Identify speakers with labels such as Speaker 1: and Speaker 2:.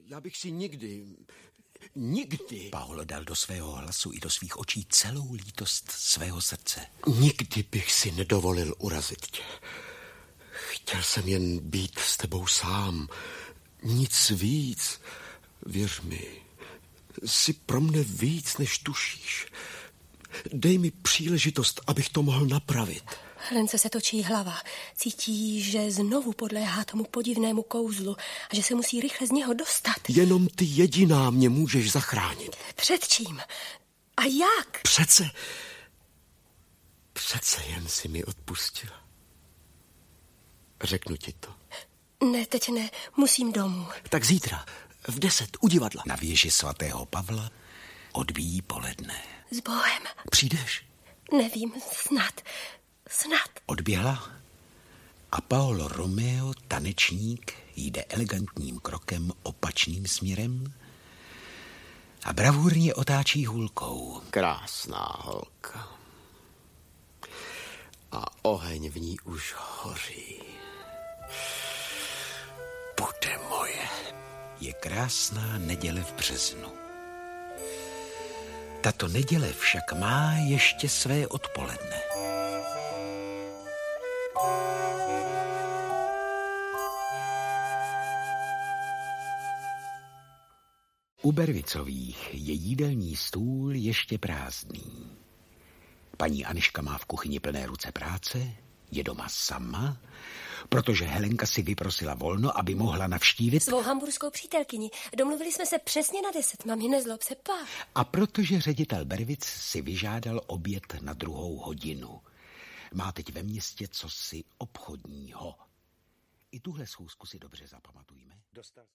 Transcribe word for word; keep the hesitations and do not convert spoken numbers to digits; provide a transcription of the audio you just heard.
Speaker 1: Já bych si nikdy, nikdy...
Speaker 2: Paolo dal do svého hlasu i do svých očí celou lítost svého srdce.
Speaker 1: Nikdy bych si nedovolil urazit tě. Chtěl jsem jen být s tebou sám. Nic víc. Věř mi, jsi pro mne víc, než tušíš. Dej mi příležitost, abych to mohl napravit.
Speaker 3: Helence se točí hlava. Cítí, že znovu podléhá tomu podivnému kouzlu a že se musí rychle z něho dostat.
Speaker 1: Jenom ty jediná mě můžeš zachránit.
Speaker 3: Před čím? A jak?
Speaker 1: Přece... Přece jen si mi odpustila. Řeknu ti to.
Speaker 3: Ne, teď ne. Musím domů.
Speaker 1: Tak zítra, v deset, u divadla.
Speaker 2: Na věži svatého Pavla odbíjí poledne.
Speaker 3: S Bohem.
Speaker 1: Přijdeš?
Speaker 3: Nevím, snad. Snad.
Speaker 2: Odběhla a Paolo Romeo, tanečník, jde elegantním krokem opačným směrem a bravurně otáčí hůlkou.
Speaker 1: Krásná holka. A oheň v ní už hoří. Bude moje.
Speaker 2: Je krásná neděle v březnu. Tato neděle však má ještě své odpoledne. U Bervicových je jídelní stůl ještě prázdný. Paní Aniška má v kuchyni plné ruce práce, je doma sama, protože Helenka si vyprosila volno, aby mohla navštívit
Speaker 3: svou hamburskou přítelkyni. Domluvili jsme se přesně na deset, mami, nezlob se, pa.
Speaker 2: A protože ředitel Bervic si vyžádal oběd na druhou hodinu. Má teď ve městě cosi obchodního. I tuhle schůzku si dobře zapamatujme. Dostal